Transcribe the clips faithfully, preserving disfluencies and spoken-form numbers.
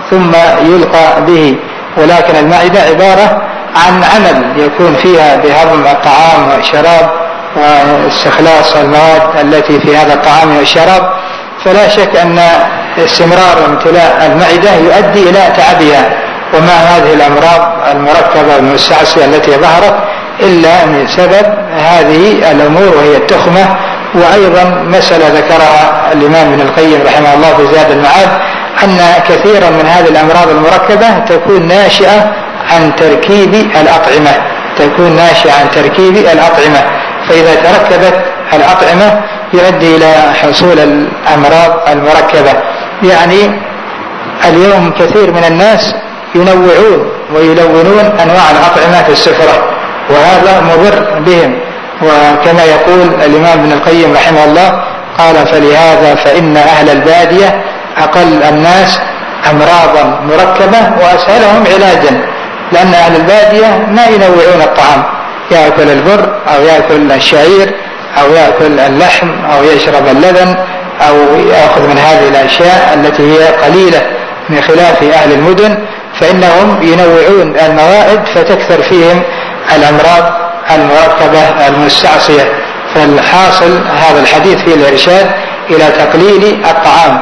ثم يلقى به، ولكن المعدة عبارة عن عمل يكون فيها بهضم الطعام والشراب واستخلاص المواد التي في هذا الطعام والشراب. فلا شك أن استمرار امتلاء المعدة يؤدي إلى تعبها، وما هذه الأمراض المركبة المستعصية التي ظهرت إلا من سبب هذه الأمور وهي التخمة. وأيضا مسألة ذكرها الإمام ابن القيم رحمه الله في زاد المعاد أن كثيرا من هذه الأمراض المركبة تكون ناشئة عن تركيب الأطعمة تكون ناشئة عن تركيب الأطعمة فإذا تركبت الأطعمة يؤدي إلى حصول الأمراض المركبة. يعني اليوم كثير من الناس ينوعون ويلونون أنواع الأطعمة في السفرة، وهذا مضر بهم. وكما يقول الإمام ابن القيم رحمه الله قال: فلهذا فإن أهل البادية أقل الناس أمراضا مركبة وأسهلهم علاجا، لأن أهل البادية ما ينوعون الطعام، يأكل البر أو يأكل الشعير أو يأكل اللحم أو يشرب اللبن أو يأخذ من هذه الأشياء التي هي قليلة، من خلاف أهل المدن فإنهم ينوعون الموائد فتكثر فيهم الأمراض المركبة المستعصية. فالحاصل هذا الحديث فيه الإرشاد إلى تقليل الطعام،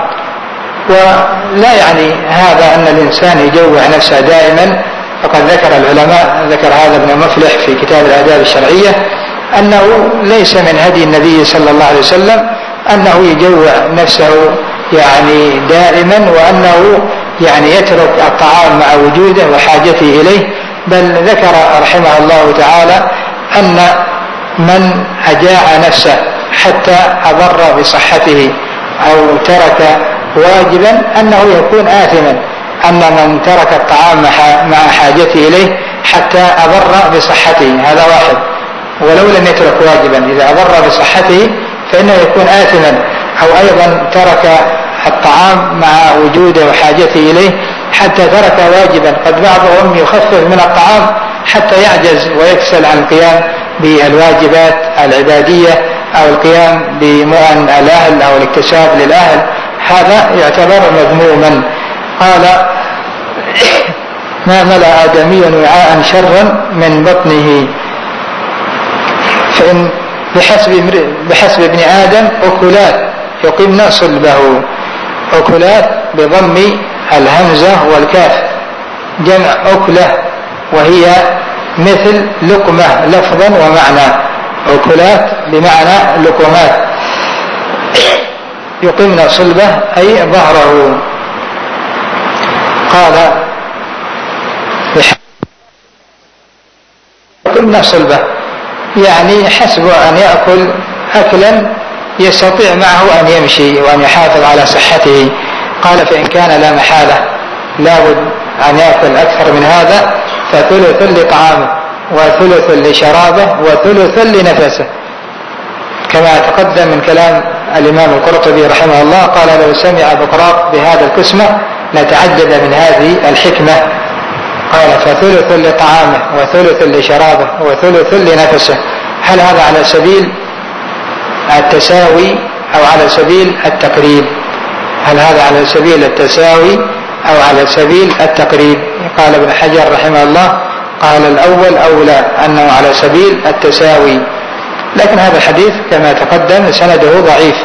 ولا يعني هذا أن الإنسان يجوع نفسه دائما. فقد ذكر العلماء، ذكر هذا ابن مفلح في كتاب الآداب الشرعية، أنه ليس من هدي النبي صلى الله عليه وسلم أنه يجوع نفسه يعني دائما، وأنه يعني يترك الطعام مع وجوده وحاجته إليه، بل ذكر رحمه الله تعالى أن من أجاع نفسه حتى أضر بصحته أو ترك واجبا أنه يكون آثما، أن من ترك الطعام مع حاجته إليه حتى أضر بصحته هذا واحد، ولو لم يترك واجبا إذا أضر بصحته فإنه يكون آثما. أو أيضا ترك الطعام مع وجوده وحاجته إليه حتى ترك واجبا، قد بعضهم يخفف من الطعام حتى يعجز ويكسل عن القيام بالواجبات العبادية أو القيام بمؤن الأهل أو الاكتساب للأهل، هذا يعتبر مذموما. قال: ما ملأ آدمي وعاء شرا من بطنه، فإن بحسب, بحسب ابن آدم أكلات يقمن صلبه. أكلات بضم الهمزة والكاف جمع أكلة، وهي مثل لقمة لفظا ومعنى. أكلات بمعنى لقمات. يقمن صلبه أي ظهره. قال: يقمن صلبه يعني حسب أن يأكل أكلا يستطيع معه أن يمشي وأن يحافظ على صحته. قال: فإن كان لا محالة لابد أن يأكل أكثر من هذا فثلث لطعامه وثلث لشرابه وثلث لنفسه، كما تقدم من كلام الإمام القرطبي رحمه الله. قال: لو سمع بقراط بهذا القسمة لتعجب من هذه الحكمة. قال: فثلث لطعامه وثلث لشرابه وثلث لنفسه. هل هذا على سبيل التساوي أو على سبيل التقريب؟ هل هذا على سبيل التساوي أو على سبيل التقريب؟ قال ابن حجر رحمه الله: قال الأول أولى، أنه على سبيل التساوي، لكن هذا الحديث كما تقدم سنده ضعيف،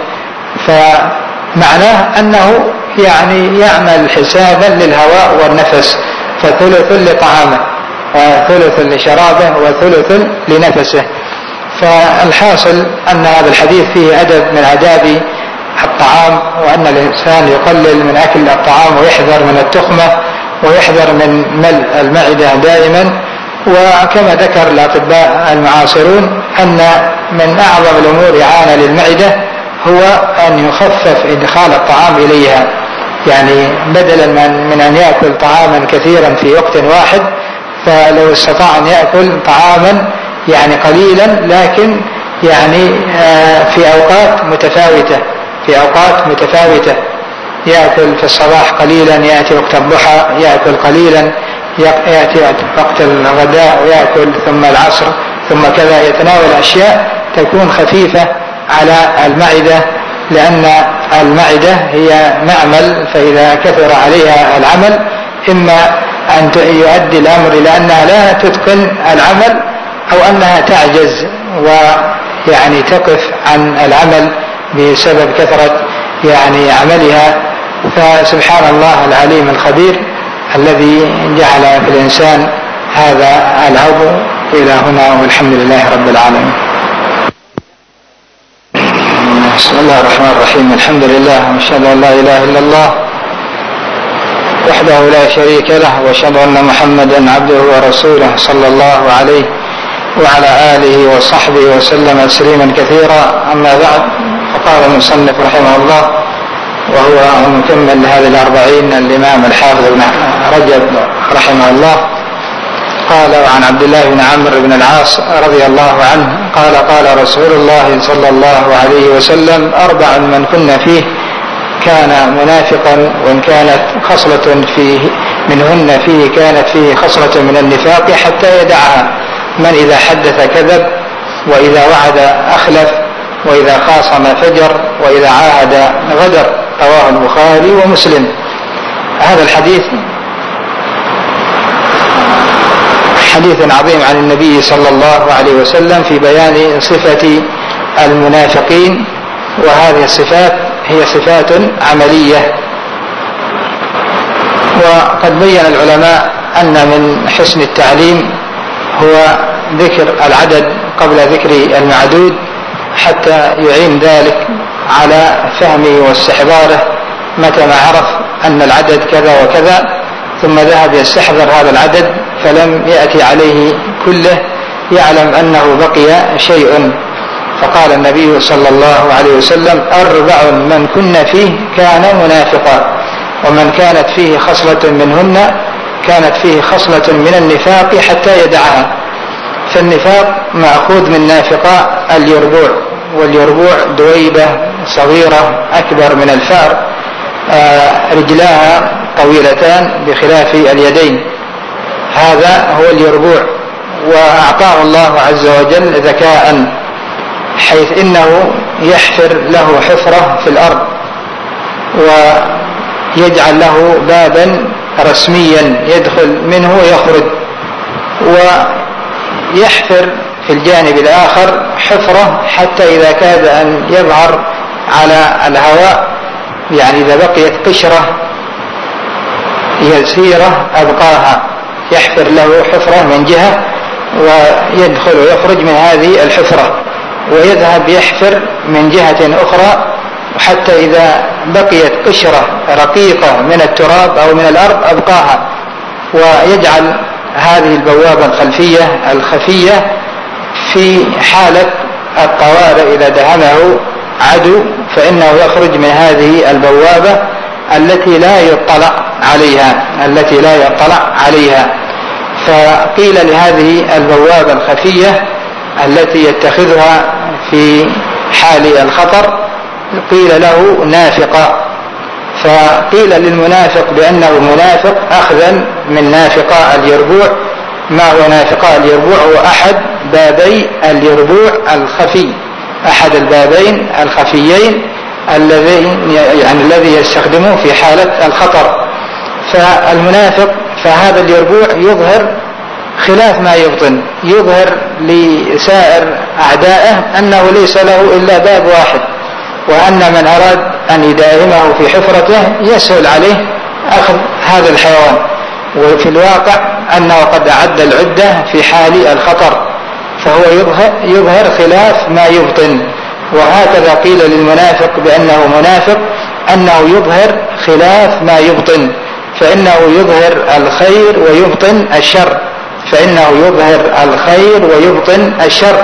فمعناه أنه يعني يعمل حسابا للهواء والنفس، فثلث لطعامه وثلث لشرابه وثلث لنفسه. فالحاصل أن هذا الحديث فيه أدب من آداب الطعام، وأن الإنسان يقلل من أكل الطعام ويحذر من التخمة ويحذر من ملء المعدة دائما. وكما ذكر الأطباء المعاصرون أن من أعظم الأمور إعانة للمعدة هو أن يخفف إدخال الطعام إليها، يعني بدلا من أن يأكل طعاما كثيرا في وقت واحد، فلو استطاع أن يأكل طعاما يعني قليلا لكن يعني في أوقات متفاوتة في أوقات متفاوتة يأكل في الصباح قليلا، يأتي وقت الضحى يأكل قليلا، يأتي وقت الغداء ويأكل ثم العصر ثم كذا، يتناول أشياء تكون خفيفة على المعدة لأن المعدة هي معمل، فإذا كثر عليها العمل إما أن يؤدي الأمر إلى أنها لا تتقن العمل أو أنها تعجز ويعني تقف عن العمل بسبب كثرة يعني عملها. فسبحان الله العليم الخبير الذي جعل في الإنسان هذا العضو. إلى هنا والحمد لله رب العالمين. بسم الله الرحمن الرحيم. الحمد لله وأشهد أن لا إله إلا الله وحده لا شريك له، وأشهد أن محمدا عبده ورسوله صلى الله عليه وعلى آله وصحبه وسلم تسليما كثيرا. أما بعد، فقال المصنف رحمه الله وهو مكمل لهذه الأربعين الإمام الحافظ ابن رجب رحمه الله قال: وعن عبد الله بن عمرو بن العاص رضي الله عنه قال: قال رسول الله صلى الله عليه وسلم: أربع من كن فيه كان منافقا، وإن كانت خصلة فيه منهن فيه كانت فيه خصلة من النفاق حتى يدعها: من إذا حدث كذب، وإذا وعد أخلف، وإذا خاصم فجر، وإذا عاهد غدر. رواه البخاري ومسلم. هذا الحديث حديث عظيم عن النبي صلى الله عليه وسلم في بيان صفة المنافقين، وهذه الصفات هي صفات عملية. وقد بين العلماء أن من حسن التعليم هو ذكر العدد قبل ذكر المعدود حتى يعين ذلك على فهمه واستحضاره. متى ما عرف أن العدد كذا وكذا ثم ذهب يستحضر هذا العدد فلم يأتي عليه كله، يعلم أنه بقي شيء. فقال النبي صلى الله عليه وسلم: أربع من كن فيه كان منافقا، ومن كانت فيه خصلة منهن كانت فيه خصلة من النفاق حتى يدعها. فالنفاق مأخوذ من نافقة اليربوع، واليربوع دويبة صغيرة أكبر من الفأر، رجلاها طويلتان بخلاف اليدين، هذا هو اليربوع. وأعطاه الله عز وجل ذكاء، حيث إنه يحفر له حفرة في الأرض ويجعل له بابا رسميا يدخل منه ويخرج، ويحفر في الجانب الآخر حفرة حتى إذا كاد أن يظهر على الهواء، يعني إذا بقيت قشرة يسيرة أبقاها، يحفر له حفرة من جهة ويدخل ويخرج من هذه الحفرة، ويذهب يحفر من جهة أخرى حتى إذا بقيت قشرة رقيقة من التراب أو من الأرض أبقاها، ويجعل هذه البوابة الخلفية الخفية في حالة الطوارئ إذا دهمه عدو فإنه يخرج من هذه البوابة التي لا يطلع عليها التي لا يطلع عليها فقيل لهذه البوابة الخفية التي يتخذها في حال الخطر قيل له نافقة. فقيل للمنافق بأنه منافق أخذا من نافقة اليربوع. ما هو نافقة اليربوع؟ هو أحد بابي اليربوع الخفي، أحد البابين الخفيين الذي يعني الذي يستخدمه في حالة الخطر. فالمنافق فهذا اليربوع يظهر خلاف ما يبطن، يظهر لسائر أعدائه أنه ليس له إلا باب واحد، وأن من أراد أن يداهمه في حفرته يسهل عليه أخذ هذا الحيوان، وفي الواقع أنه قد أعد العدة في حال الخطر، فهو يظهر, يظهر خلاف ما يبطن. وهكذا قيل للمنافق بأنه منافق أنه يظهر خلاف ما يبطن، فإنه يظهر الخير ويبطن الشر فإنه يظهر الخير ويبطن الشر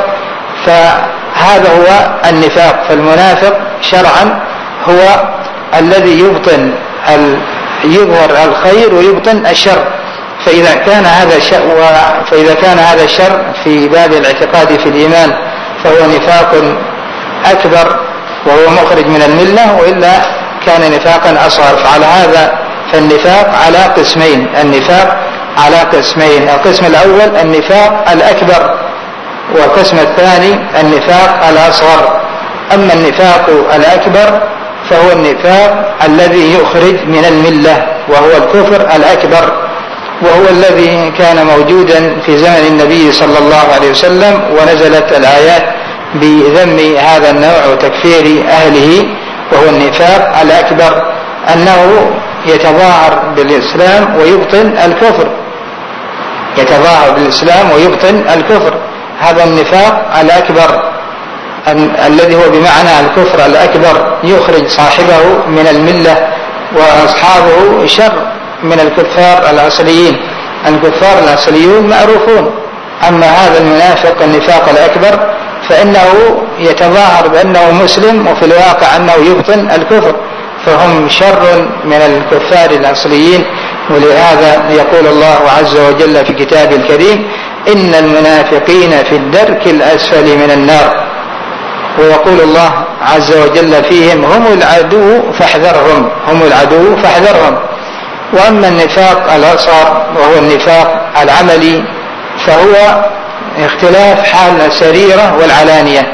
فهذا هو النفاق. فالمنافق شرعا هو الذي يبطن ال... يظهر الخير ويبطن الشر. فإذا كان هذا الشر فإذا كان هذا الشر في باب الاعتقاد في الإيمان فهو نفاق أكبر وهو مخرج من الملة، وإلا كان نفاقا أصغر. فعلى هذا فالنفاق على قسمين النفاق على قسمين القسم الأول النفاق الأكبر، والقسم الثاني النفاق الأصغر. أما النفاق الأكبر فهو النفاق الذي يخرج من الملة، وهو الكفر الأكبر، وهو الذي كان موجودا في زمن النبي صلى الله عليه وسلم، ونزلت الآيات بذم هذا النوع وتكفير أهله. وهو النفاق الأكبر أنه يتظاهر بالإسلام ويبطن الكفر، يتظاهر بالإسلام ويبطن الكفر. هذا النفاق الأكبر الذي هو بمعنى الكفر الأكبر يخرج صاحبه من الملة، وأصحابه شر من الكفار الأصليين. الكفار الأصليون معروفون. أما هذا المنافق النفاق الأكبر فإنه يتظاهر بأنه مسلم وفي الواقع أنه يبطن الكفر، فهم شر من الكفار الأصليين. ولهذا يقول الله عز وجل في كتابه الكريم: إن المنافقين في الدرك الأسفل من النار. ويقول الله عز وجل فيهم: هم العدو فاحذرهم، هم العدو فاحذرهم. وأما النفاق الأصغر وهو النفاق العملي فهو اختلاف حال السريرة والعلانية.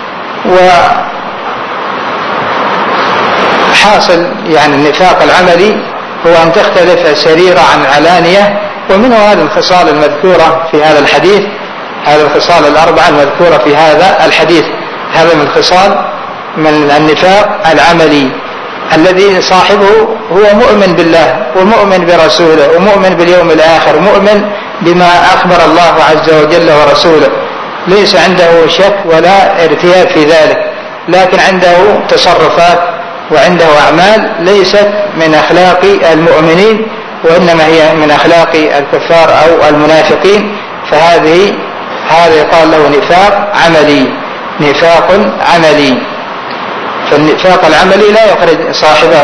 وحاصل يعني النفاق العملي هو أن تختلف السريرة عن العلانية، ومنه هذه الخصال المذكورة في هذا الحديث، هذه الخصال الأربعة المذكورة في هذا الحديث. هذا من الخصال من النفاق العملي الذي صاحبه هو مؤمن بالله ومؤمن برسوله ومؤمن باليوم الآخر، مؤمن بما أخبر الله عز وجل ورسوله، ليس عنده شك ولا ارتياب في ذلك، لكن عنده تصرفات وعنده أعمال ليست من أخلاق المؤمنين، وإنما هي من أخلاق الكفار أو المنافقين. فهذه هذا يقال له نفاق عملي، نفاق عملي. فالنفاق العملي لا يخرج صاحبه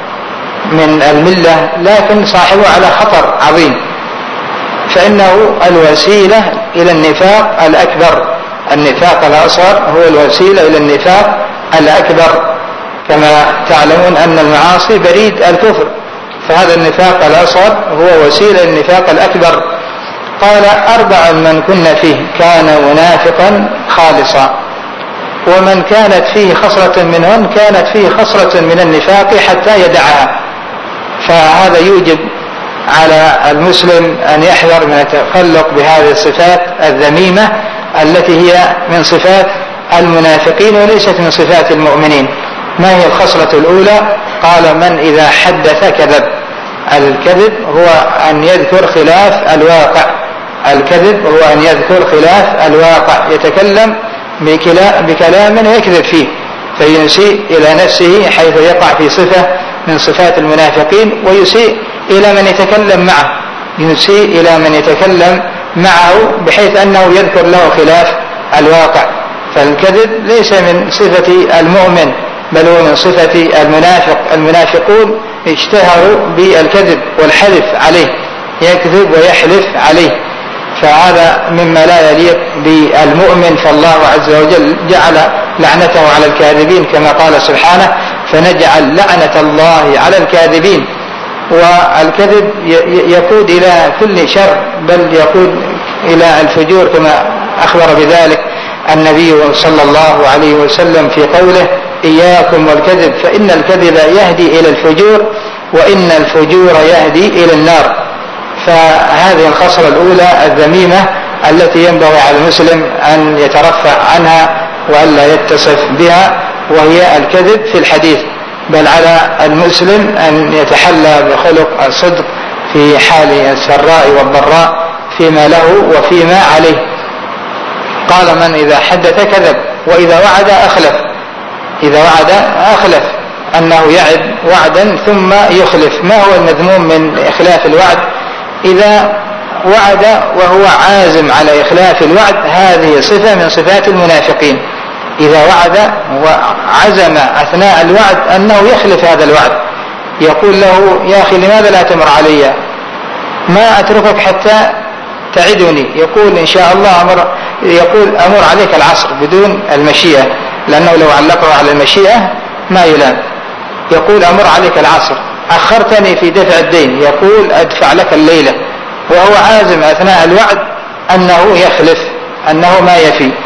من الملة، لكن صاحبه على خطر عظيم، فإنه الوسيلة إلى النفاق الأكبر. النفاق الأصغر هو الوسيلة إلى النفاق الأكبر، كما تعلمون أن المعاصي بريد الكفر، فهذا النفاق الأصغر هو وسيلة للنفاق الأكبر. قال: أربع من كن فيه كان منافقا خالصا. ومن كانت فيه خصلة منهن كانت فيه خصلة من النفاق حتى يدعها. فهذا يوجب على المسلم أن يحذر من التخلق بهذه الصفات الذميمة التي هي من صفات المنافقين وليست من صفات المؤمنين. ما هي الخصلة الأولى؟ قال: من إذا حدث كذب. الكذب هو أن يذكر خلاف الواقع، الكذب هو أن يذكر خلاف الواقع، يتكلم بكلام ويكذب فيه فينسيء إلى نفسه حيث يقع في صفة من صفات المنافقين، ويسيء إلى من يتكلم معه، يسيء إلى من يتكلم معه بحيث أنه يذكر له خلاف الواقع. فالكذب ليس من صفة المؤمن بل هو من صفة المنافق. المنافقون اشتهروا بالكذب والحلف عليه، يكذب ويحلف عليه، فهذا مما لا يليق بالمؤمن. فالله عز وجل جعل لعنته على الكاذبين كما قال سبحانه: فنجعل لعنة الله على الكاذبين. والكذب يقود إلى كل شر، بل يقود إلى الفجور كما أخبر بذلك النبي صلى الله عليه وسلم في قوله: إياكم والكذب فإن الكذب يهدي إلى الفجور وإن الفجور يهدي إلى النار. فهذه الخصلة الأولى الذميمة التي ينبغي على المسلم أن يترفع عنها وألا يتصف بها، وهي الكذب في الحديث. بل على المسلم أن يتحلى بخلق الصدق في حال السراء والضراء، فيما له وفيما عليه. قال: من إذا حدث كذب وإذا وعد أخلف. إذا وعد أخلف، أنه يعد وعدا ثم يخلف. ما هو المذموم من إخلاف الوعد؟ إذا وعد وهو عازم على إخلاف الوعد، هذه صفة من صفات المنافقين. إذا وعد وعزم أثناء الوعد أنه يخلف هذا الوعد، يقول له: يا أخي لماذا لا تمر علي؟ ما أتركك حتى تعدني. يقول: إن شاء الله أمر، يقول: أمر عليك العصر بدون المشيئة، لأنه لو علقه على المشيئة ما يلام. يقول: أمر عليك العصر. أخرتني في دفع الدين، يقول: أدفع لك الليلة، وهو عازم أثناء الوعد أنه يخلف، أنه ما يفي.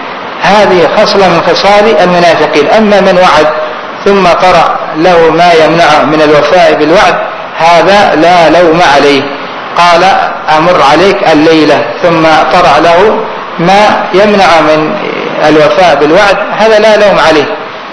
هذه خصلة من خصال المنافقين. أما من وعد ثم طرأ له ما يمنعه من الوفاء بالوعد هذا لا لوم عليه. قال أمر عليك الليلة ثم طرأ له ما يمنع من الوفاء بالوعد هذا لا لوم عليه.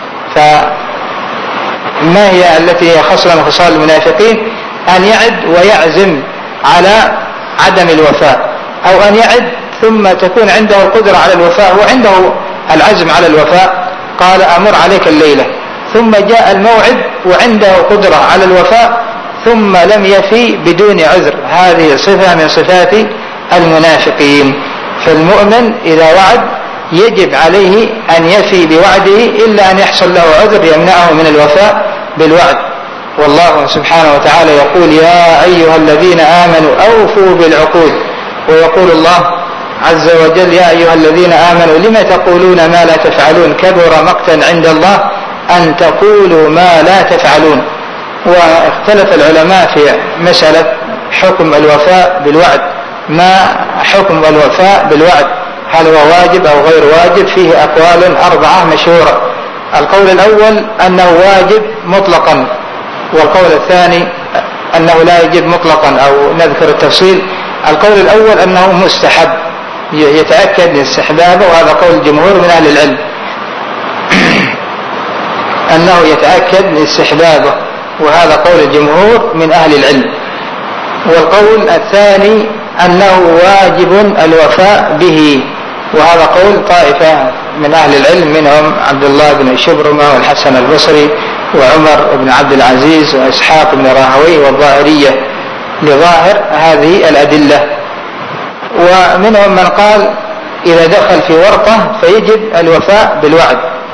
فما هي التي هي خصلة من خصال المنافقين؟ أن يعد ويعزم على عدم الوفاء، أو أن يعد ثم تكون عنده القدرة على الوفاء وعنده العزم على الوفاء. قال أمر عليك الليلة ثم جاء الموعد وعنده قدرة على الوفاء ثم لم يفي بدون عذر. هذه صفة من صفات المنافقين. فالمؤمن إذا وعد يجب عليه أن يفي بوعده إلا أن يحصل له عذر يمنعه من الوفاء بالوعد. والله سبحانه وتعالى يقول يا أيها الذين آمنوا أوفوا بالعقود، ويقول الله عز وجل يا أيها الذين آمنوا لم تقولون ما لا تفعلون كبر مقتا عند الله أن تقولوا ما لا تفعلون. واختلف العلماء في مسألة حكم الوفاء بالوعد. ما حكم الوفاء بالوعد؟ هل هو واجب أو غير واجب؟ فيه أقوال أربعة مشهورة. القول الأول أنه واجب مطلقا، والقول الثاني أنه لا يجب مطلقا أو نذكر التفصيل. القول الأول أنه مستحب يتأكد من استحبابه، وهذا قول جمهور من أهل العلم أنه يتأكد من استحبابه، وهذا قول الجمهور من أهل العلم. والقول الثاني أنه واجب الوفاء به، وهذا قول طائفة من أهل العلم منهم عبد الله بن شبرمة والحسن البصري وعمر بن عبد العزيز وإسحاق بن راهوي والظاهرية لظاهر هذه الأدلة. ومنهم من قال إذا دخل في ورطة فيجب الوفاء بالوعد.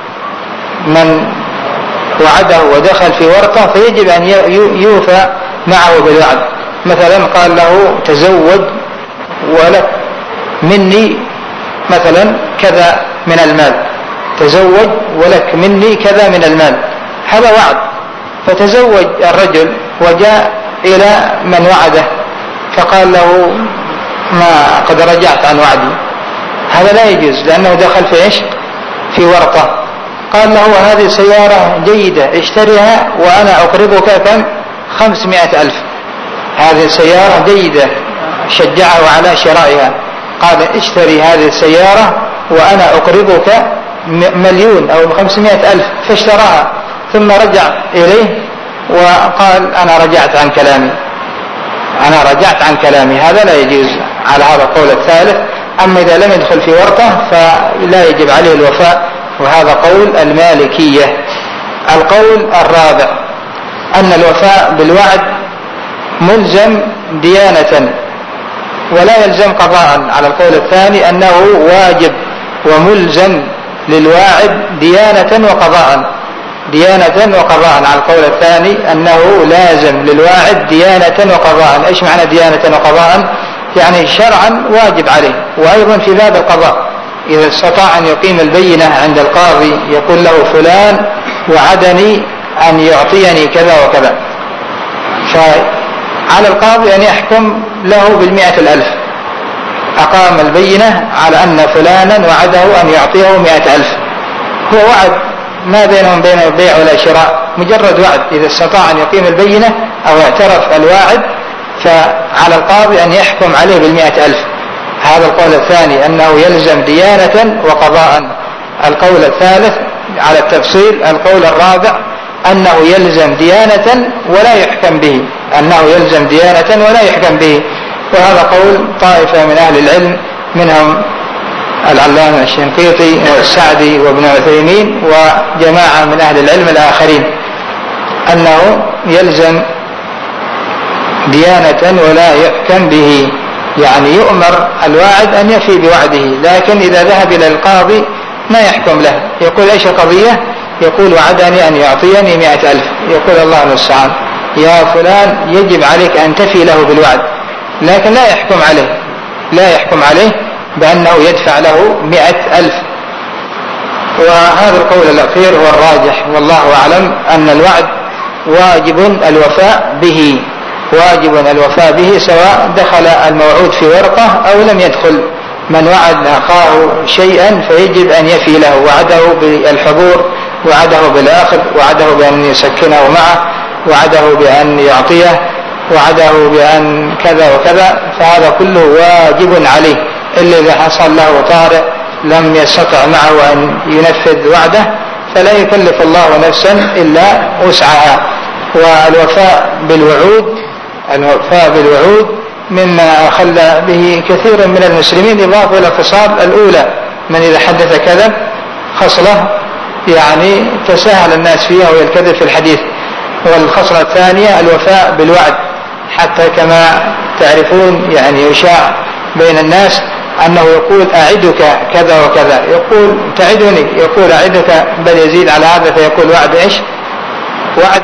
من وعده ودخل في ورطة فيجب أن يوفى معه بالوعد. مثلا قال له تزوج ولك مني مثلا كذا من المال، تزوج ولك مني كذا من المال، هذا وعد. فتزوج الرجل وجاء إلى من وعده فقال له ما قد رجعت عن وعدي، هذا لا يجوز لأنه دخل في إيش؟ في ورطة. قال له هذه سيارة جيدة اشتريها وأنا أقرضك كم؟ خمسمائة ألف. هذه سيارة جيدة شجعه على شرائها، قال اشتري هذه السيارة وأنا أقرضك مليون أو خمسمائة ألف، فاشتراها ثم رجع إليه وقال أنا رجعت عن كلامي أنا رجعت عن كلامي هذا لا يجوز على هذا القول الثالث. أما إذا لم يدخل في ورطة فلا يجب عليه الوفاء، وهذا قول المالكية. القول الرابع أن الوفاء بالوعد ملزم ديانة ولا يلزم قضاء. على القول الثاني أنه واجب وملزم للواعد ديانة وقضاء، ديانة وقضاء. على القول الثاني أنه لازم للواعد ديانة وقضاء. إيش معنى ديانة وقضاء؟ يعني شرعا واجب عليه. وأيضا في باب القضاء إذا استطاع أن يقيم البينة عند القاضي يقول له فلان وعدني أن يعطيني كذا وكذا، فعلى القاضي أن يحكم له بالمئة الألف. أقام البينة على أن فلانا وعده أن يعطيه مئة ألف، هو وعد ما بينهم بين البيع ولا شراء، مجرد وعد. إذا استطاع أن يقيم البينة أو اعترف الواعد فعلى القاضي أن يحكم عليه بالمئة ألف. هذا القول الثاني أنه يلزم ديانة وقضاء. القول الثالث على التفصيل القول الرابع أنه يلزم ديانة ولا يحكم به، أنه يلزم ديانة ولا يحكم به. وهذا قول طائفة من أهل العلم منهم العلامة الشنقيطي والسعدي وابن عثيمين وجماعة من أهل العلم الآخرين، أنه يلزم ديانة ولا يحكم به، يعني يؤمر الواعد أن يفي بوعده، لكن إذا ذهب إلى القاضي ما يحكم له. يقول إيش القضية؟ يقول وعدني أن يعطيني مئة ألف. يقول الله المستعان يا فلان يجب عليك أن تفي له بالوعد، لكن لا يحكم عليه لا يحكم عليه بأنه يدفع له مئة ألف. وهذا القول الأخير هو الراجح، والله أعلم أن الوعد واجب الوفاء به واجب الوفاء به سواء دخل الموعود في ورقة أو لم يدخل من وعد أخاه شيئا فيجب أن يفي له، وعده بالحضور، وعده بالآخذ، وعده بأن يسكنه معه، وعده بأن يعطيه، وعده بأن كذا وكذا، فهذا كله واجب عليه، إلا إذا حصل له طارئ لم يستطع معه أن ينفذ وعده فلا يكلف الله نفسا إلا وسعها. والوفاء بالوعود الوفاء بالوعود مما أخل به كثير من المسلمين، إضافة إلى الخصال الأولى من إذا حدث كذب، خصلة يعني تساهل الناس فيها وهي الكذب في الحديث. والخصلة الثانية الوفاء بالوعد، حتى كما تعرفون يعني يشاع بين الناس أنه يقول أعدك كذا وكذا، يقول تعدني، يقول أعدك، بل يزيد على هذا فيقول وعد إيش؟ وعد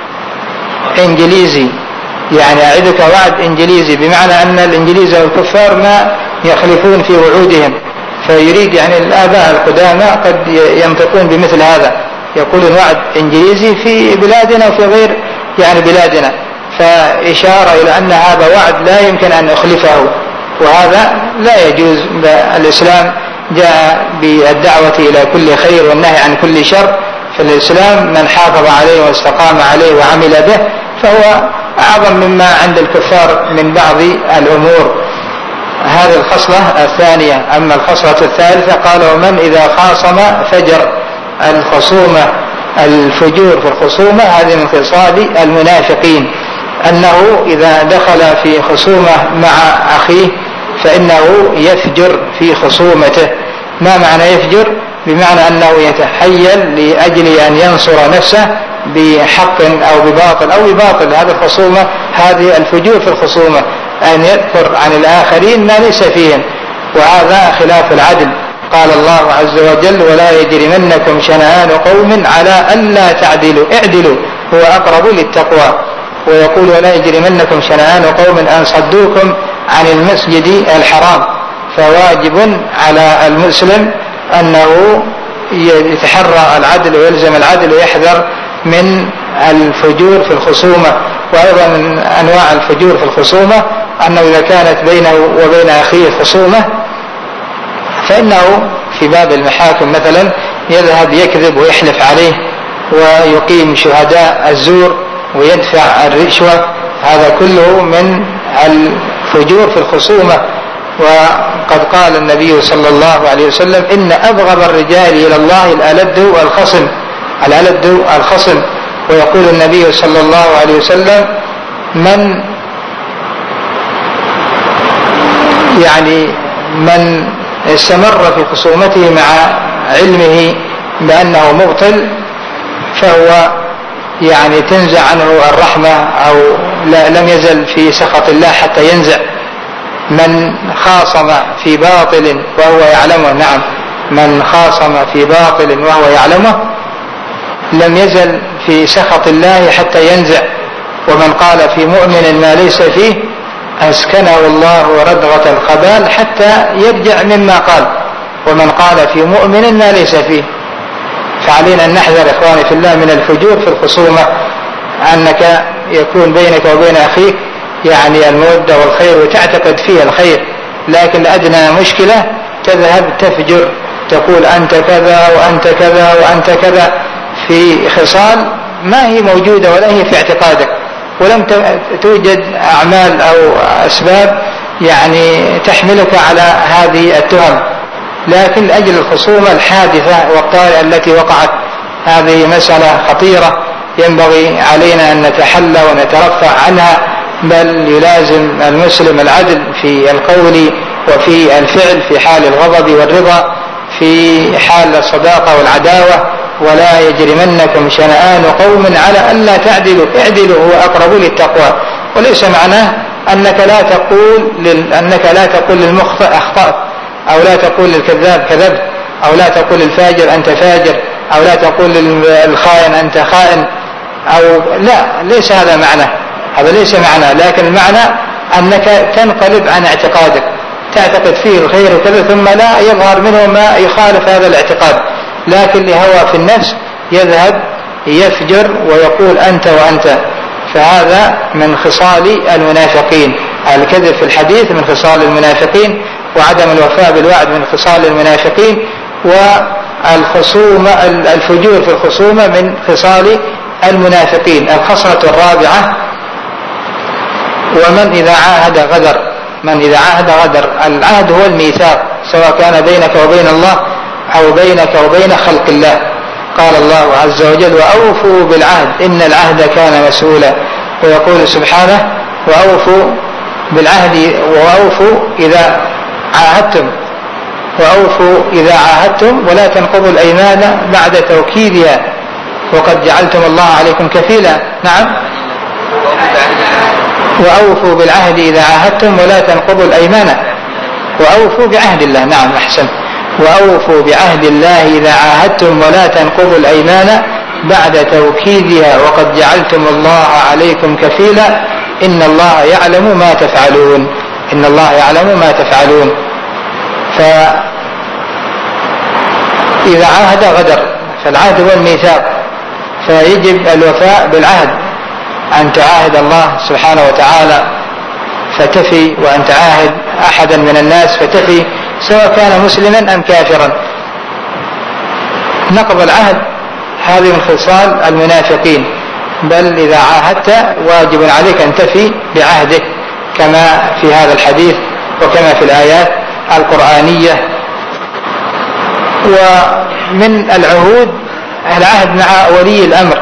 إنجليزي، يعني أعدك وعد إنجليزي، بمعنى أن الإنجليز والكفار ما يخلفون في وعودهم، فيريد يعني الآباء القدامى قد ينطقون بمثل هذا، يقولون وعد إنجليزي في بلادنا وفي غير يعني بلادنا، فإشارة إلى أن هذا وعد لا يمكن أن أخلفه، وهذا لا يجوز. الإسلام جاء بالدعوة إلى كل خير والنهي عن كل شر، فالإسلام من حافظ عليه واستقام عليه وعمل به فهو أعظم مما عند الكفار من بعض الأمور. هذه الخصلة الثانية. أما الخصلة الثالثة قال ومن إذا خاصم فجر. الخصومة الفجور في الخصومة هذه من خصال المنافقين، أنه إذا دخل في خصومة مع أخيه فإنه يفجر في خصومته. ما معنى يفجر؟ بمعنى أنه يتحيل لأجل أن ينصر نفسه بحق أو بباطل أو بباطل. هذه الخصومة، هذه الفجور في الخصومة، أن يذكر عن الآخرين ما ليس فيهم، وهذا خلاف العدل. قال الله عز وجل ولا يجرمنكم شنآن قوم على ألا تعدلوا اعدلوا هو أقرب للتقوى. ويقول ولا يجرمنكم شنآن قوم أن صدوكم عن المسجد الحرام. فواجب على المسلم أنه يتحرى العدل ويلزم العدل ويحذر من الفجور في الخصومة. وأيضا من أنواع الفجور في الخصومة أنه إذا كانت بينه وبين أخيه خصومة فإنه في باب المحاكم مثلا يذهب يكذب ويحلف عليه ويقيم شهداء الزور ويدفع الرشوة. هذا كله من الفجور في الخصومة. وقد قال النبي صلى الله عليه وسلم إن أبغض الرجال إلى الله الألد والخصم الألد الخصم. ويقول النبي صلى الله عليه وسلم من يعني من استمر في خصومته مع علمه بأنه مبطل فهو يعني تنزع عنه الرحمة أو لا لم يزل في سخط الله حتى ينزع. من خاصم في باطل وهو يعلمه، نعم من خاصم في باطل وهو يعلمه لم يزل في سخط الله حتى ينزع. ومن قال في مؤمن ما ليس فيه أسكنه الله ردغة الخبال حتى يرجع مما قال. ومن قال في مؤمن ما ليس فيه. فعلينا أن نحذر إخواني في الله من الفجور في الخصومة، أنك يكون بينك وبين أخيك يعني المودة والخير وتعتقد فيه الخير، لكن لأدنى مشكلة تذهب تفجر تقول أنت كذا وأنت كذا وأنت كذا في خصال ما هي موجودة ولا هي في اعتقادك، ولم توجد أعمال أو أسباب يعني تحملك على هذه التهم، لكن لأجل الخصومة الحادثة والطارئة التي وقعت. هذه مسألة خطيرة ينبغي علينا أن نتحلى ونترفع عنها، بل يلازم المسلم العدل في القول وفي الفعل، في حال الغضب والرضا، في حال الصداقة والعداوة. ولا يجرمنكم شنآن قوم على ألا تعدلوا اعدلوا هو أقرب للتقوى. وليس معناه أنك لا تقول لل... أنك لا تقول للمخطئ أخطأت، أو لا تقول للكذاب كذبت، أو لا تقول للفاجر أنت فاجر، أو لا تقول للخائن أنت خائن، أو لا، ليس هذا معنى، هذا ليس معنى. لكن المعنى أنك تنقلب عن اعتقادك، تعتقد فيه الخير وكذا ثم لا يظهر منه ما يخالف هذا الاعتقاد، لكن لهوى في النفس يذهب يفجر ويقول أنت وأنت. فهذا من خصال المنافقين. الكذب في الحديث من خصال المنافقين، وعدم الوفاء بالوعد من خصال المنافقين، والخصومة الفجور في الخصومة من خصال المنافقين. الخصلة الرابعة: ومن إذا عاهد غدر. من إذا عاهد غدر. العهد هو الميثاق، سواء كان بينك وبين الله أو بينك وبين خلق الله. قال الله عز وجل: وأوفوا بالعهد إن العهد كان مسؤولا. ويقول سبحانه: وأوفوا بالعهد وأوفوا إذا عاهدتم وأوفوا إذا عاهدتم ولا تنقضوا الأيمان بعد توكيدها وقد جعلتم الله عليكم كفيلا. نعم. وأوفوا بالعهد إذا عاهدتم ولا تنقضوا الأيمان. وأوفوا بعهد الله. نعم، أحسن. وأوفوا بعهد الله إذا عاهدتم ولا تنقضوا الأيمان بعد توكيدها وقد جعلتم الله عليكم كفيلا إن الله يعلم ما تفعلون. إن الله يعلم ما تفعلون. فإذا عاهد غدر، فالعهد هو الميثاق، فيجب الوفاء بالعهد. أن تعاهد الله سبحانه وتعالى فتفي، وأن تعاهد أحدا من الناس فتفي، سواء كان مسلما أم كافرا. نقض العهد هذه من خصال المنافقين، بل إذا عاهدت واجب عليك أن تفي بعهدك كما في هذا الحديث وكما في الآيات القرآنية. ومن العهود العهد مع ولي الأمر،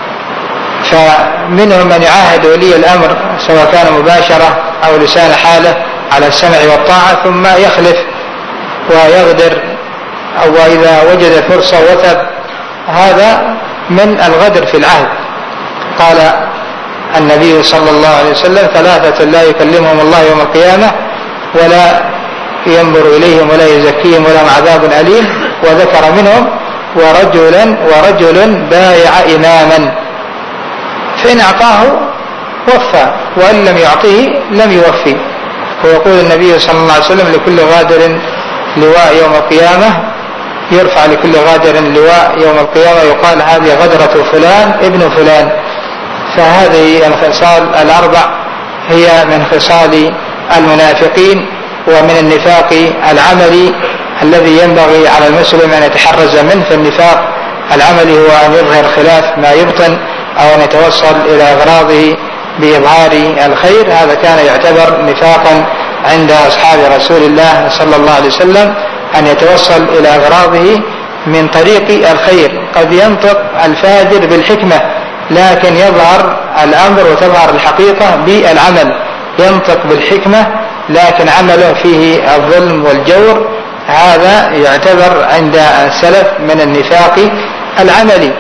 فمنهم من يعاهد ولي الأمر سواء كان مباشرة أو لسان حاله على السمع والطاعة ثم يخلف ويغدر، أو إذا وجد فرصة وثب. هذا من الغدر في العهد. قال النبي صلى الله عليه وسلم: ثلاثة لا يكلمهم الله يوم القيامة ولا ينظر إليهم ولا يزكيهم ولهم عذاب أليم. وذكر منهم ورجلا ورجل بايع إماما فإن أعطاه وفى وإن لم يعطيه لم يوفي. ويقول النبي صلى الله عليه وسلم: لكل غادر لواء يوم القيامة، يرفع لكل غادر لواء يوم القيامة يقال هذه غدرة فلان ابن فلان. فهذه الخصال الأربع هي من خصال المنافقين ومن النفاق العملي الذي ينبغي على المسلم أن يتحرز منه. فالنفاق العملي هو أن يظهر خلاف ما يبطن أو أن يتوصل إلى أغراضه بإظهار الخير. هذا كان يعتبر نفاقا عند أصحاب رسول الله صلى الله عليه وسلم، أن يتوصل إلى أغراضه من طريق الخير. قد ينطق الفاجر بالحكمة لكن يظهر الأمر وتظهر الحقيقة بالعمل. ينطق بالحكمة لكن عمله فيه الظلم والجور. هذا يعتبر عند السلف من النفاق العملي.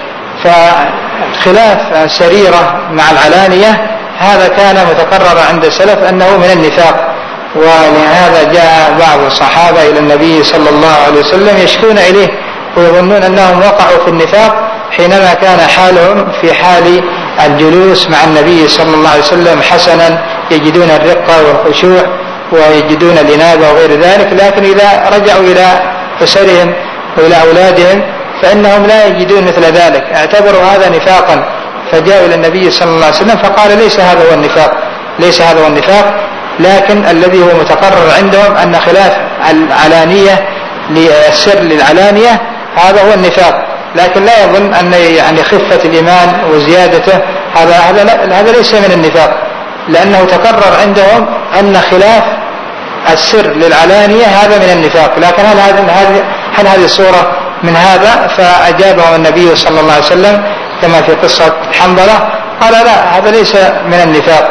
فخلاف السريرة مع العلانية هذا كان متقرر عند السلف أنه من النفاق. ولهذا جاء بعض الصحابة إلى النبي صلى الله عليه وسلم يشكون إليه ويظنون أنهم وقعوا في النفاق حينما كان حالهم في حال الجلوس مع النبي صلى الله عليه وسلم حسنا، يجدون الرقة والخشوع ويجدون الإنابة وغير ذلك. لكن إذا رجعوا إلى أسرهم وإلى أولادهم فإنهم لا يجدون مثل ذلك، اعتبروا هذا نفاقا. فجاءوا إلى النبي صلى الله عليه وسلم فقال: ليس هذا هو النفاق، ليس هذا هو النفاق، لكن الذي هو متقرر عندهم أن خلاف العلانية للسر للعلانية هذا هو النفاق. لكن لا يظن أن يعني خفة الإيمان وزيادته هذا هذا هذا ليس من النفاق، لأنه تقرر عندهم أن خلاف السر للعلانية هذا من النفاق. لكن هل هذه هل هذه الصورة من هذا؟ فأجابهم النبي صلى الله عليه وسلم كما في قصة حنظلة، قال: لا، هذا ليس من النفاق.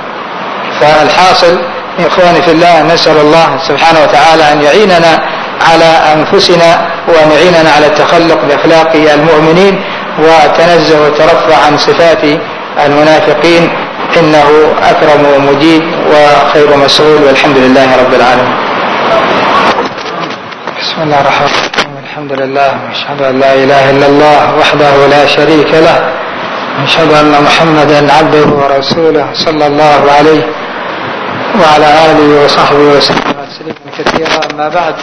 فالحاصل إخواني في الله، نسأل الله سبحانه وتعالى أن يعيننا على أنفسنا وأن يعيننا على التخلق بأخلاق المؤمنين والتنزه والترفع عن صفات المنافقين، إنه أكرم مجيب وخير مسؤول، والحمد لله رب العالمين. بسم الله الرحمن الرحيم. الحمد لله وأشهد أن لا إله إلا الله وحده لا شريك له، وأشهد أن محمدا عبده ورسوله صلى الله عليه وعلى آله وصحبه وسلم تسليما كثيرا. أما بعد،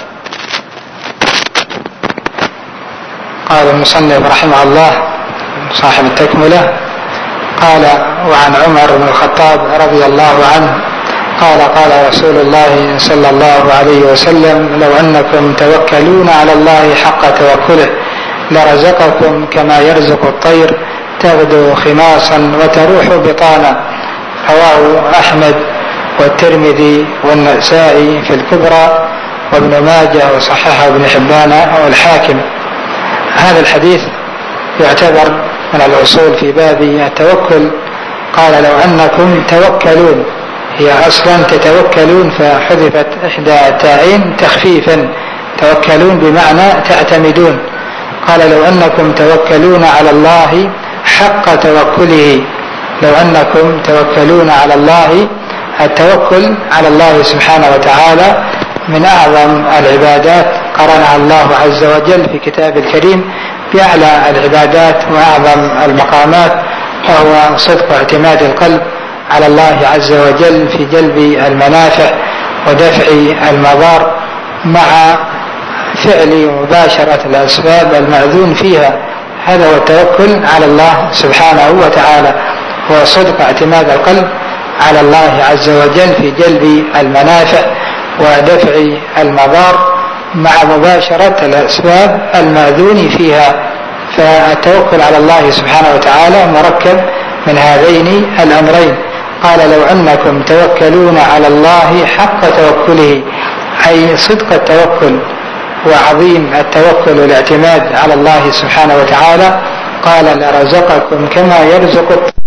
قال المصنف رحمه الله صاحب التكملة: قال: وعن عمر بن الخطاب رضي الله عنه قال قال رسول الله صلى الله عليه وسلم: لو أنكم توكلون على الله حق توكله لرزقكم كما يرزق الطير تغدو خماصا وتروح بطانا. رواه أحمد والترمذي والنسائي في الكبرى وابن ماجه وصححه ابن حبان والحاكم. هذا الحديث يعتبر من الأصول في باب التوكل. قال: لو أنكم توكلون، هي أصلا تتوكلون فحذفت إحدى التاءين تخفيفا، توكلون بمعنى تعتمدون. قال: لو أنكم توكلون على الله حق توكله. لو أنكم توكلون على الله، التوكل على الله سبحانه وتعالى من أعظم العبادات قرنها الله عز وجل في كتاب الكريم بأعلى العبادات وأعظم المقامات، وهو صدق اعتماد القلب على الله عز وجل في جلب المنافع ودفع المضار مع فعل مباشرة الأسباب المأذون فيها. هذا هو التوكل على الله سبحانه وتعالى، هو صدق اعتماد القلب على الله عز وجل في جلب المنافع ودفع المضار مع مباشرة الأسباب المأذون فيها. فالتوكل على الله سبحانه وتعالى مركب من هذين الأمرين. قال: لو أنكم توكلون على الله حق توكله، أي صدق التوكل وعظيم التوكل والاعتماد على الله سبحانه وتعالى. قال: لرزقكم كما يرزق